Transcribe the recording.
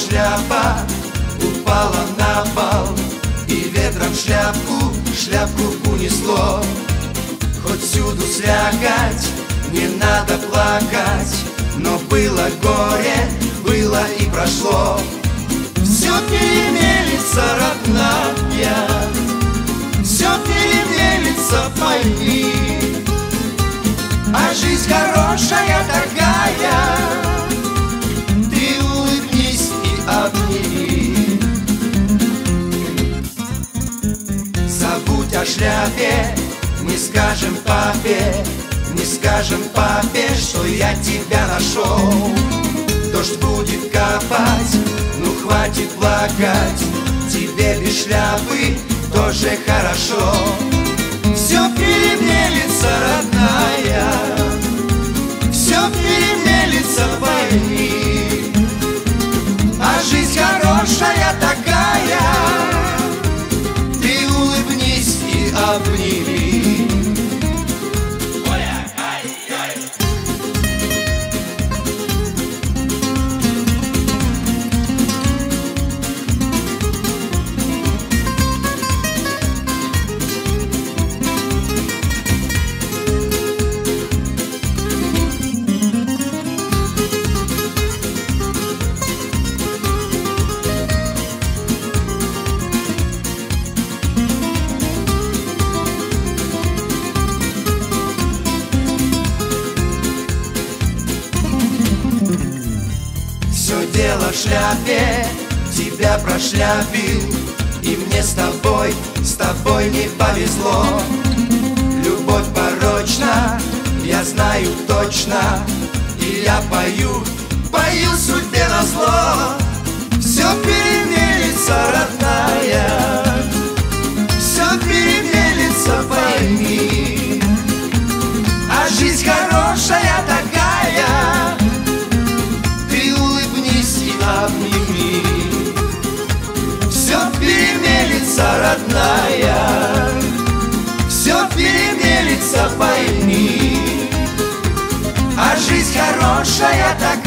шляпа упала на пол, и ветром шляпку унесло. Хоть всюду слякоть, не надо плакать, но было горе, было и прошло. Все перемелется, родная, все перемелется, пойми. А жизнь хорошая такая, ты улыбнись и обними. Забудь о шляпе, не скажем папе, не скажем папе, что я тебя нашел. Дождь будет капать, ну хватит плакать, тебе без шляпы тоже хорошо. Все перемелется, родная, все перемелется, пойми. А жизнь хорошая такая, ты улыбнись и обними. Все дело в шляпе, тебя прошляпил, и мне с тобой не повезло. Любовь порочна, я знаю точно, и я пою судьбе назло. Все перемелится, родная, все перемелится, пойми. А жизнь хорошая такая, обними. Все перемелится, родная, все перемелится, пойми. А жизнь хорошая такая.